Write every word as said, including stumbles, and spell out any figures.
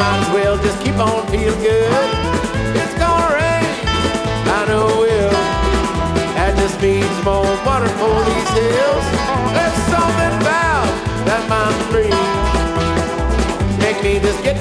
might as well just keep on feeling good. It's gonna rain, I know it will. That just means more water for these hills. There's something about that mountain breeze. Make me just get